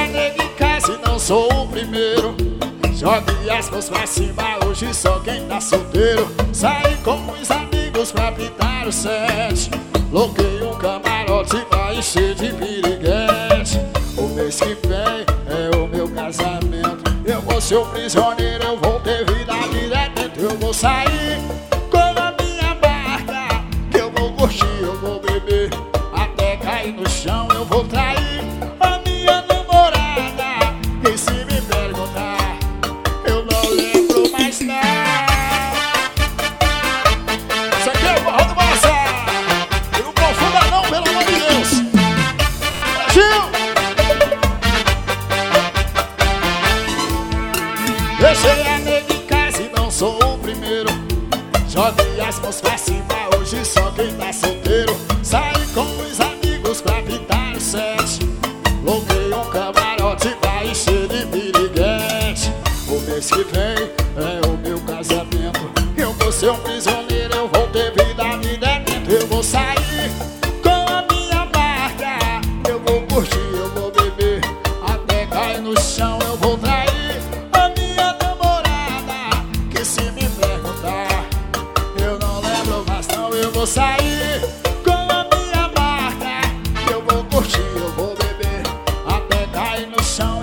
é nego em casa e não sou o primeiro. Jogue as mãos pra cima, hoje só quem tá solteiro. Saí com os amigos pra pintar o set. Loquei um camarote, vai encher de piriguete. O mês que vem é o meu casamento. Eu vou ser o prisioneiro, eu vou ter vida direta. Eu vou sair com a minha barca, que eu vou curtir, eu vou beber até cair no chão. Eu vou trair a minha namorada, e se me perguntar, eu não lembro mais nada. Isso aqui é o Barro do Massa. Não confunda não, pelo amor de Deus. Brasil! Deixei a nega em casa e não sou o primeiro. Jogue as mãos pra cima, hoje só quem tá solteiro. Saí com os amigos pra pintar o set. Loguei um camarote, vai encher de piriguete. O mês que vem é o meu casamento. Eu vou ser um prisioneiro, eu vou ter vida dentro. Eu vou sair com a minha barca, eu vou curtir, eu vou beber até cair no chão. Eu vou trair a minha namorada, que se me perguntar, eu não lembro mais não. Eu vou sair com a minha barca, eu vou curtir, eu vou beber até cair no chão.